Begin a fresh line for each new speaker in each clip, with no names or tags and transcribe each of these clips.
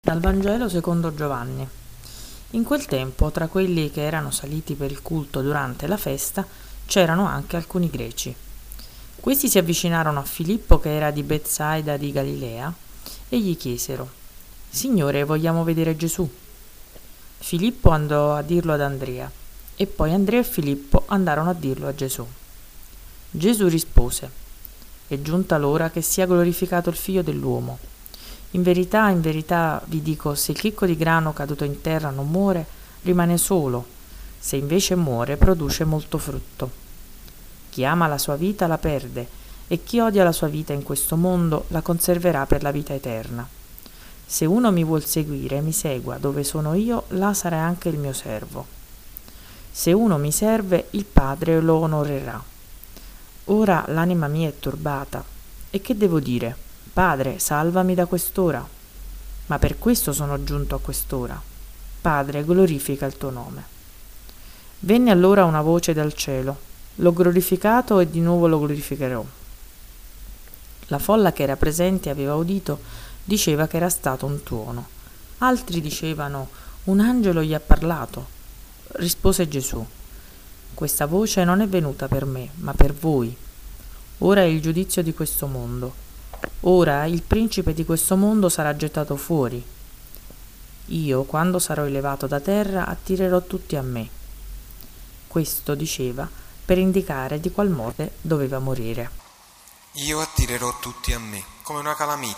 Dal Vangelo secondo Giovanni. In quel tempo, tra quelli che erano saliti per il culto durante la festa, c'erano anche alcuni greci. Questi si avvicinarono a Filippo, che era di Betsaida di Galilea, e gli chiesero: «Signore, vogliamo vedere Gesù». Filippo andò a dirlo ad Andrea, e poi Andrea e Filippo andarono a dirlo a Gesù. Gesù rispose: «È giunta l'ora che sia glorificato il Figlio dell'uomo. In verità vi dico, se il chicco di grano caduto in terra non muore, rimane solo; se invece muore, produce molto frutto. Chi ama la sua vita la perde, e chi odia la sua vita in questo mondo la conserverà per la vita eterna. Se uno mi vuol seguire, mi segua; dove sono io, là sarà anche il mio servo. Se uno mi serve, il Padre lo onorerà. Ora l'anima mia è turbata, e che devo dire? Padre, salvami da quest'ora. Ma per questo sono giunto a quest'ora. Padre, glorifica il tuo nome». Venne allora una voce dal cielo: «L'ho glorificato e di nuovo lo glorificherò». La folla che era presente e aveva udito diceva che era stato un tuono. Altri dicevano: «Un angelo gli ha parlato». Rispose Gesù: «Questa voce non è venuta per me, ma per voi. Ora è il giudizio di questo mondo. Ora il principe di questo mondo sarà gettato fuori. Io, quando sarò elevato da terra, attirerò tutti a me». Questo diceva per indicare di qual morte doveva morire.
Io attirerò tutti a me, come una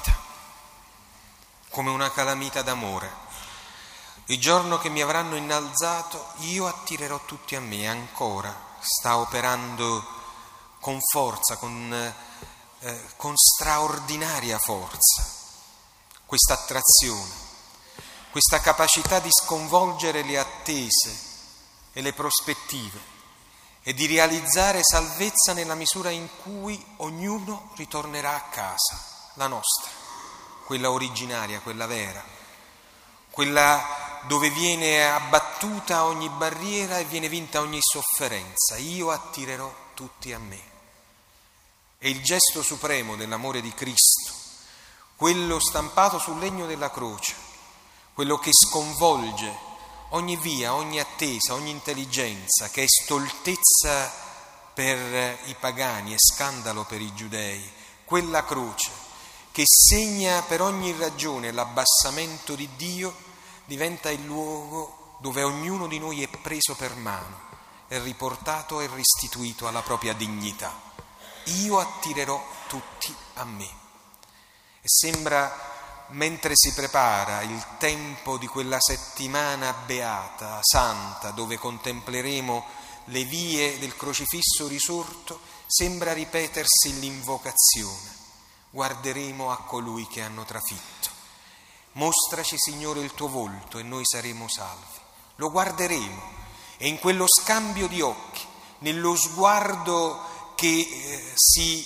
calamita d'amore. Il giorno che mi avranno innalzato, io attirerò tutti a me. Ancora sta operando con forza, con straordinaria forza, questa attrazione, questa capacità di sconvolgere le attese e le prospettive e di realizzare salvezza nella misura in cui ognuno ritornerà a casa, la nostra, quella originaria, quella vera, quella dove viene abbattuta ogni barriera e viene vinta ogni sofferenza. Io attirerò tutti a me. È il gesto supremo dell'amore di Cristo, quello stampato sul legno della croce, quello che sconvolge ogni via, ogni attesa, ogni intelligenza, che è stoltezza per i pagani e scandalo per i giudei. Quella croce che segna per ogni ragione l'abbassamento di Dio diventa il luogo dove ognuno di noi è preso per mano, è riportato e restituito alla propria dignità. Io attirerò tutti a me. E sembra, mentre si prepara il tempo di quella settimana beata, santa, dove contempleremo le vie del crocifisso risorto, sembra ripetersi l'invocazione: guarderemo a colui che hanno trafitto. Mostraci, Signore, il tuo volto e noi saremo salvi. Lo guarderemo, e in quello scambio di occhi, nello sguardo che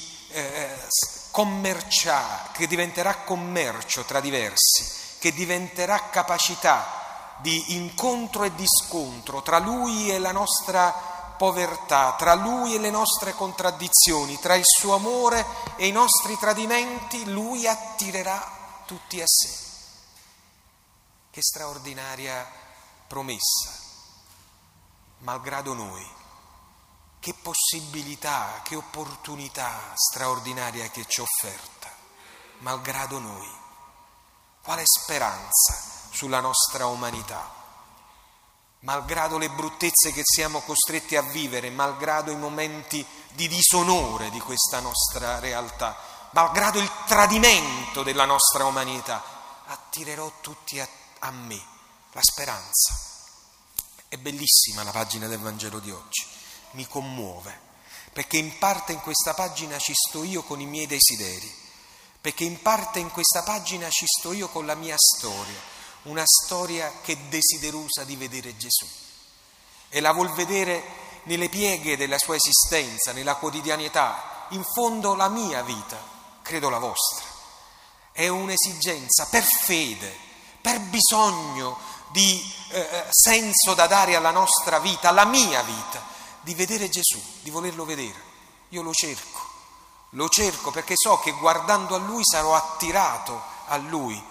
che diventerà commercio tra diversi, che diventerà capacità di incontro e di scontro tra Lui e la nostra povertà, tra Lui e le nostre contraddizioni, tra il suo amore e i nostri tradimenti. Lui attirerà tutti a sé. Che straordinaria promessa, malgrado noi. Che possibilità, che opportunità straordinaria che ci è offerta, malgrado noi. Quale speranza sulla nostra umanità, malgrado le bruttezze che siamo costretti a vivere, malgrado i momenti di disonore di questa nostra realtà, malgrado il tradimento della nostra umanità. Attirerò tutti a me. La speranza. È bellissima la pagina del Vangelo di oggi. Mi commuove, perché in parte in questa pagina ci sto io con i miei desideri, perché in parte in questa pagina ci sto io con la mia storia, una storia che è desiderosa di vedere Gesù e la vuol vedere nelle pieghe della sua esistenza, nella quotidianità. In fondo la mia vita, credo la vostra, è un'esigenza per fede, per bisogno di senso da dare alla nostra vita, alla mia vita, di vedere Gesù, di volerlo vedere. Io lo cerco perché so che guardando a Lui sarò attirato a Lui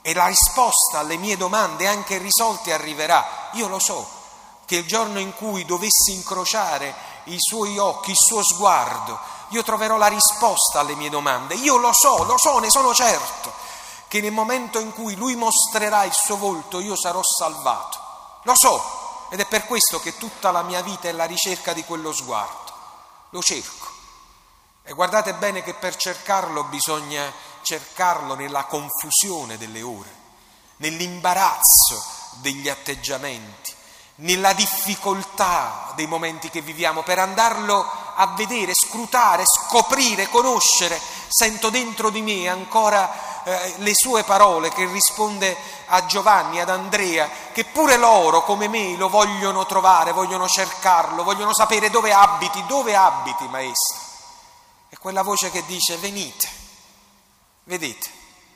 e la risposta alle mie domande, anche risolte, arriverà. Io lo so che il giorno in cui dovessi incrociare i suoi occhi, il suo sguardo, io troverò la risposta alle mie domande. Io lo so, ne sono certo, che nel momento in cui lui mostrerà il suo volto io sarò salvato. Lo so, ed è per questo che tutta la mia vita è la ricerca di quello sguardo. Lo cerco. E guardate bene che per cercarlo bisogna cercarlo nella confusione delle ore, nell'imbarazzo degli atteggiamenti, nella difficoltà dei momenti che viviamo, per andarlo a vedere, scrutare, scoprire, conoscere. Sento dentro di me ancora le sue parole che risponde a Giovanni, ad Andrea, che pure loro come me lo vogliono trovare, vogliono cercarlo, vogliono sapere dove abiti, maestro. E quella voce che dice: venite, vedete,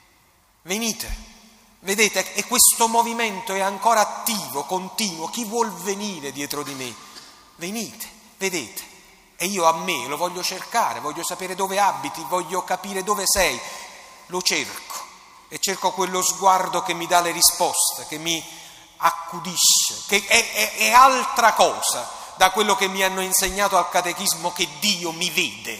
vedete, e questo movimento è ancora attivo, continuo. Chi vuol venire dietro di me? Venite, vedete. E io a me lo voglio cercare, voglio sapere dove abiti, voglio capire dove sei. Lo cerco e cerco quello sguardo che mi dà le risposte, che mi accudisce, che è altra cosa da quello che mi hanno insegnato al catechismo, che Dio mi vede,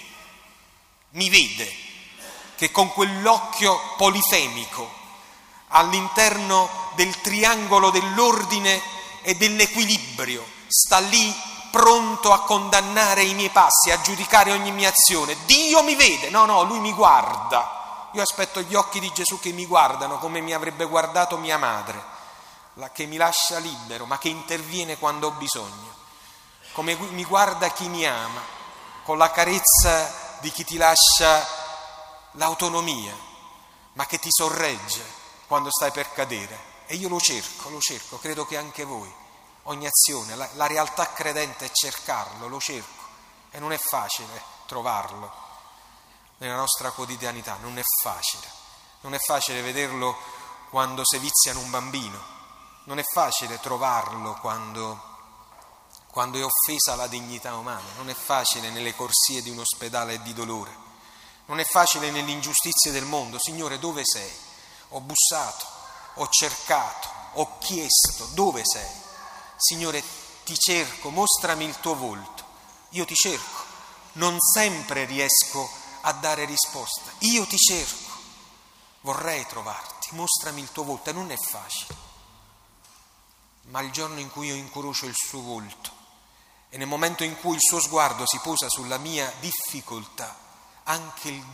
che con quell'occhio polifemico all'interno del triangolo dell'ordine e dell'equilibrio sta lì pronto a condannare i miei passi, a giudicare ogni mia azione. Dio mi vede, no, lui mi guarda. Io aspetto gli occhi di Gesù che mi guardano come mi avrebbe guardato mia madre, che mi lascia libero, ma che interviene quando ho bisogno, come mi guarda chi mi ama, con la carezza di chi ti lascia l'autonomia, ma che ti sorregge quando stai per cadere. E io lo cerco, credo che anche voi, ogni azione, la realtà credente è cercarlo, lo cerco, e non è facile trovarlo. Nella nostra quotidianità non è facile vederlo quando seviziano un bambino, non è facile trovarlo quando è offesa la dignità umana, non è facile nelle corsie di un ospedale di dolore, non è facile nelle ingiustizie del mondo. Signore, dove sei? Ho bussato, ho cercato, ho chiesto, dove sei? Signore, ti cerco, mostrami il tuo volto. Io ti cerco, non sempre riesco a dare risposta. Io ti cerco, vorrei trovarti, mostrami il tuo volto. E non è facile, ma il giorno in cui io incrocio il suo volto e nel momento in cui il suo sguardo si posa sulla mia difficoltà, anche il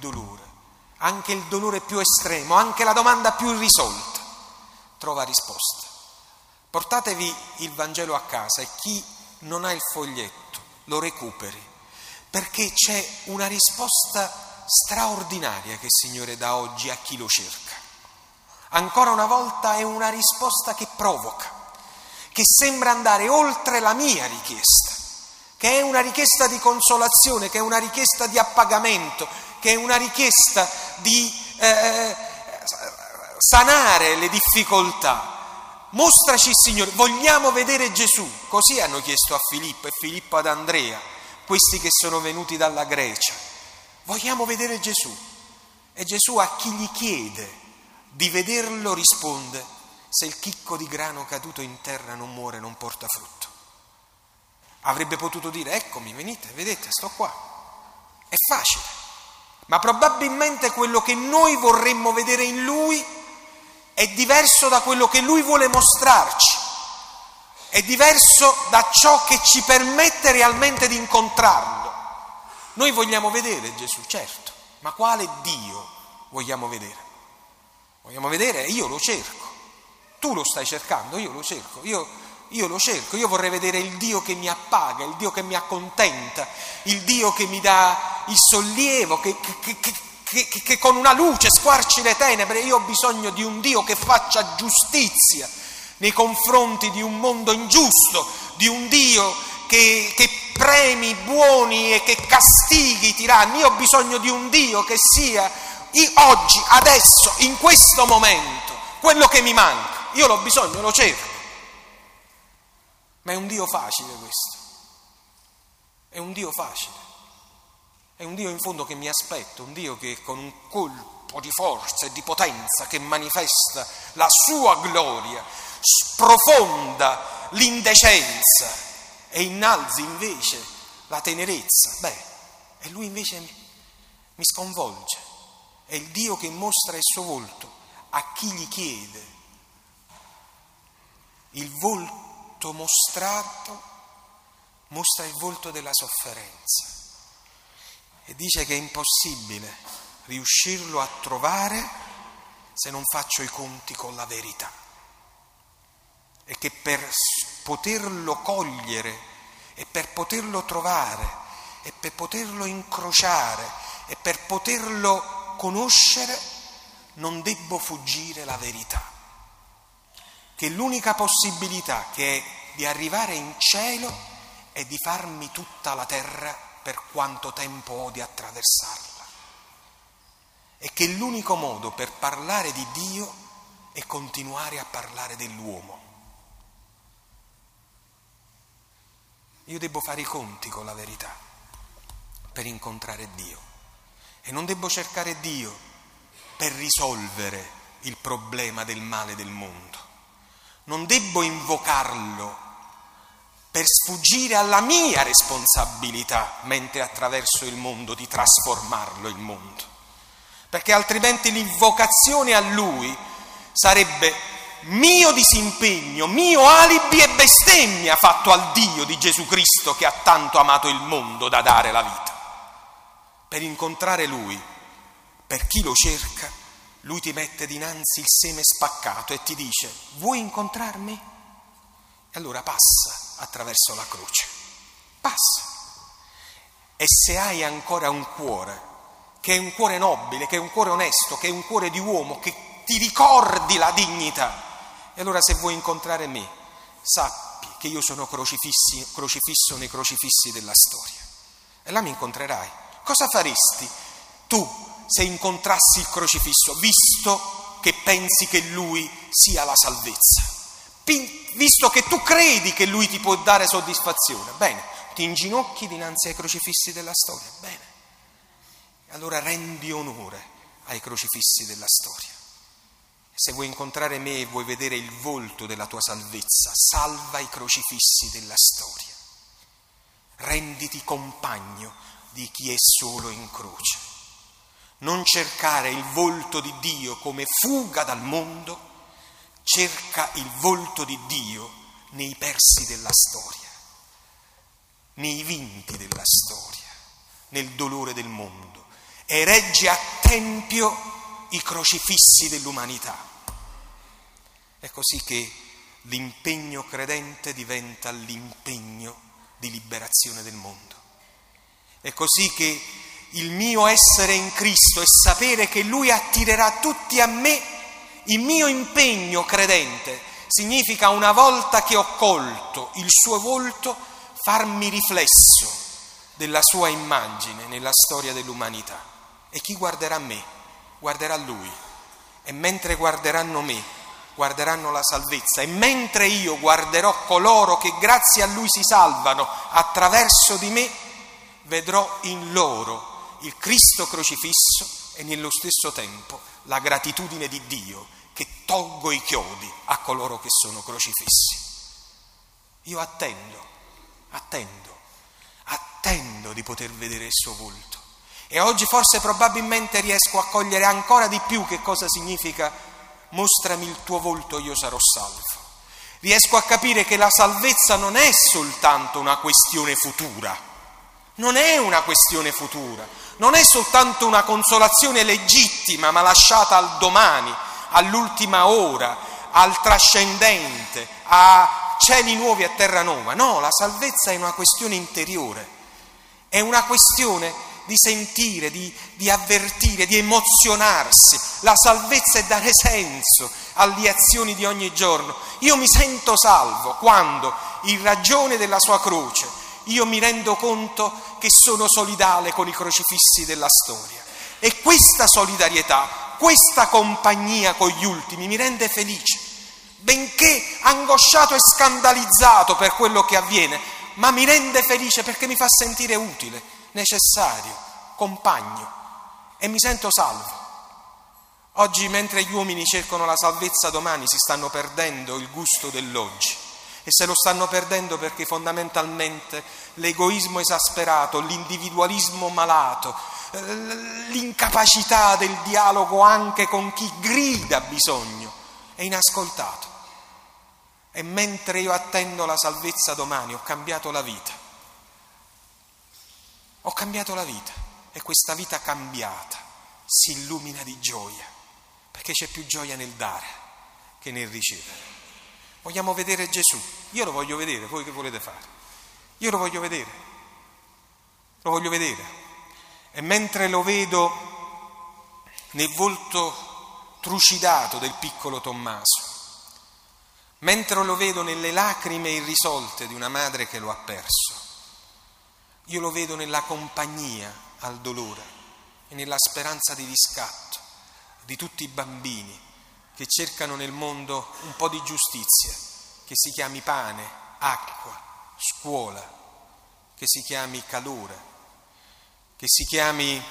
dolore più estremo, anche la domanda più irrisolta trova risposta. Portatevi il Vangelo a casa e chi non ha il foglietto lo recuperi, perché c'è una risposta straordinaria che il Signore dà oggi a chi lo cerca. Ancora una volta è una risposta che provoca, che sembra andare oltre la mia richiesta, che è una richiesta di consolazione, che è una richiesta di appagamento, che è una richiesta di sanare le difficoltà. Mostraci il Signore, vogliamo vedere Gesù. Così hanno chiesto a Filippo e Filippo ad Andrea, questi che sono venuti dalla Grecia. Vogliamo vedere Gesù. E Gesù a chi gli chiede di vederlo risponde: se il chicco di grano caduto in terra non muore, non porta frutto. Avrebbe potuto dire: eccomi, venite, vedete, sto qua. È facile, ma probabilmente quello che noi vorremmo vedere in Lui è diverso da quello che Lui vuole mostrarci, è diverso da ciò che ci permette realmente di incontrarlo. Noi vogliamo vedere Gesù, certo, ma quale Dio vogliamo vedere? Vogliamo vedere, io lo cerco. Tu lo stai cercando, io lo cerco, io lo cerco, io vorrei vedere il Dio che mi appaga, il Dio che mi accontenta, il Dio che mi dà il sollievo, che con una luce squarci le tenebre. Io ho bisogno di un Dio che faccia giustizia nei confronti di un mondo ingiusto, di un Dio che premi i buoni e che castighi i tiranni. Io ho bisogno di un Dio che sia oggi, adesso, in questo momento, quello che mi manca. Io l'ho bisogno, lo cerco. Ma è un Dio facile questo. È un Dio facile. È un Dio in fondo che mi aspetto, un Dio che con un colpo gruppo di forza e di potenza che manifesta la sua gloria, sprofonda l'indecenza e innalzi invece la tenerezza. E lui invece mi sconvolge. È il Dio che mostra il suo volto a chi gli chiede. Il volto mostrato mostra il volto della sofferenza e dice che è impossibile riuscirlo a trovare se non faccio i conti con la verità, e che per poterlo cogliere e per poterlo trovare e per poterlo incrociare e per poterlo conoscere non debbo fuggire la verità, che l'unica possibilità che è di arrivare in cielo è di farmi tutta la terra per quanto tempo ho di attraversarla, e che l'unico modo per parlare di Dio è continuare a parlare dell'uomo. Io devo fare i conti con la verità per incontrare Dio, e non devo cercare Dio per risolvere il problema del male del mondo, non devo invocarlo per sfuggire alla mia responsabilità mentre attraverso il mondo di trasformarlo il mondo, perché altrimenti l'invocazione a Lui sarebbe mio disimpegno, mio alibi e bestemmia fatto al Dio di Gesù Cristo che ha tanto amato il mondo da dare la vita. Per incontrare Lui, per chi lo cerca, Lui ti mette dinanzi il seme spaccato e ti dice: vuoi incontrarmi? E allora passa attraverso la croce, passa. E se hai ancora un cuore, che è un cuore nobile, che è un cuore onesto, che è un cuore di uomo, che ti ricordi la dignità, e allora se vuoi incontrare me, sappi che io sono crocifisso nei crocifissi della storia. E là mi incontrerai. Cosa faresti tu se incontrassi il crocifisso, visto che pensi che Lui sia la salvezza? Visto che tu credi che Lui ti può dare soddisfazione, bene, ti inginocchi dinanzi ai crocifissi della storia, bene. E allora rendi onore ai crocifissi della storia. Se vuoi incontrare me e vuoi vedere il volto della tua salvezza, salva i crocifissi della storia. Renditi compagno di chi è solo in croce. Non cercare il volto di Dio come fuga dal mondo, cerca il volto di Dio nei persi della storia, nei vinti della storia, nel dolore del mondo, e regge a tempio i crocifissi dell'umanità. È così che l'impegno credente diventa l'impegno di liberazione del mondo. È così che il mio essere in Cristo e sapere che Lui attirerà tutti a me, il mio impegno credente significa, una volta che ho colto il suo volto, farmi riflesso della sua immagine nella storia dell'umanità. E chi guarderà me, guarderà Lui, e mentre guarderanno me, guarderanno la salvezza, e mentre io guarderò coloro che grazie a Lui si salvano attraverso di me, vedrò in loro il Cristo crocifisso e nello stesso tempo la gratitudine di Dio che tolgo i chiodi a coloro che sono crocifissi. Io attendo di poter vedere il suo volto, e oggi forse probabilmente riesco a cogliere ancora di più che cosa significa mostrami il tuo volto, io sarò salvo. Riesco a capire che la salvezza non è soltanto una questione futura, non è una questione futura, non è soltanto una consolazione legittima ma lasciata al domani, all'ultima ora, al trascendente, a cieli nuovi e terra nuova. No, la salvezza è una questione interiore, è una questione di sentire, di avvertire, di emozionarsi. La salvezza è dare senso alle azioni di ogni giorno. Io mi sento salvo quando, in ragione della sua croce, io mi rendo conto che sono solidale con i crocifissi della storia. E questa solidarietà, questa compagnia con gli ultimi mi rende felice, benché angosciato e scandalizzato per quello che avviene, ma mi rende felice perché mi fa sentire utile, necessario, compagno, e mi sento salvo. Oggi, mentre gli uomini cercano la salvezza, domani si stanno perdendo il gusto dell'oggi, e se lo stanno perdendo perché fondamentalmente l'egoismo esasperato, l'individualismo malato, l'incapacità del dialogo anche con chi grida bisogno è inascoltato. E mentre io attendo la salvezza domani ho cambiato la vita. Ho cambiato la vita, e questa vita cambiata si illumina di gioia, perché c'è più gioia nel dare che nel ricevere. Vogliamo vedere Gesù? Io lo voglio vedere, voi che volete fare? Io lo voglio vedere. E mentre lo vedo nel volto trucidato del piccolo Tommaso, mentre lo vedo nelle lacrime irrisolte di una madre che lo ha perso, io lo vedo nella compagnia al dolore e nella speranza di riscatto di tutti i bambini che cercano nel mondo un po' di giustizia, che si chiami pane, acqua, scuola, che si chiami calore, che si chiami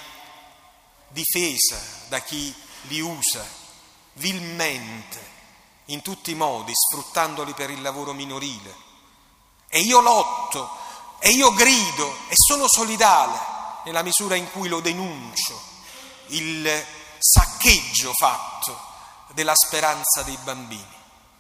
difesa da chi li usa vilmente in tutti i modi, sfruttandoli per il lavoro minorile. E io lotto, e io grido, e sono solidale nella misura in cui lo denuncio, il saccheggio fatto della speranza dei bambini.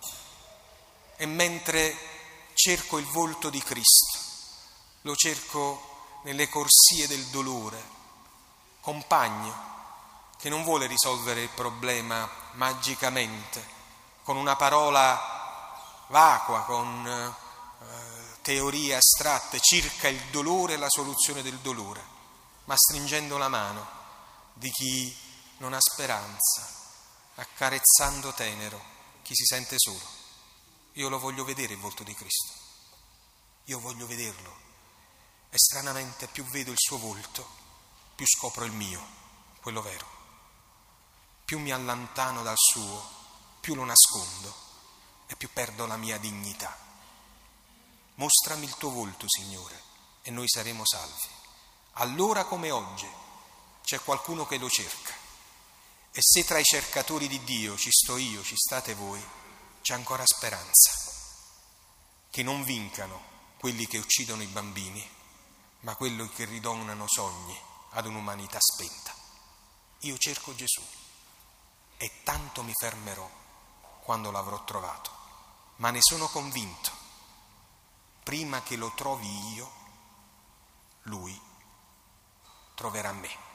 E mentre cerco il volto di Cristo, lo cerco nelle corsie del dolore, compagno che non vuole risolvere il problema magicamente con una parola vacua, con teorie astratte circa il dolore e la soluzione del dolore, ma stringendo la mano di chi non ha speranza, accarezzando tenero chi si sente solo. Io lo voglio vedere il volto di Cristo, io voglio vederlo, e stranamente più vedo il suo volto, più scopro il mio, quello vero. Più mi allontano dal suo, più lo nascondo e più perdo la mia dignità. Mostrami il tuo volto, Signore, e noi saremo salvi. Allora come oggi c'è qualcuno che lo cerca, e se tra i cercatori di Dio ci sto io, ci state voi, c'è ancora speranza, che non vincano quelli che uccidono i bambini, ma quelli che ridonano sogni ad un'umanità spenta. Io cerco Gesù e tanto mi fermerò quando l'avrò trovato, ma ne sono convinto, prima che lo trovi io, lui troverà me.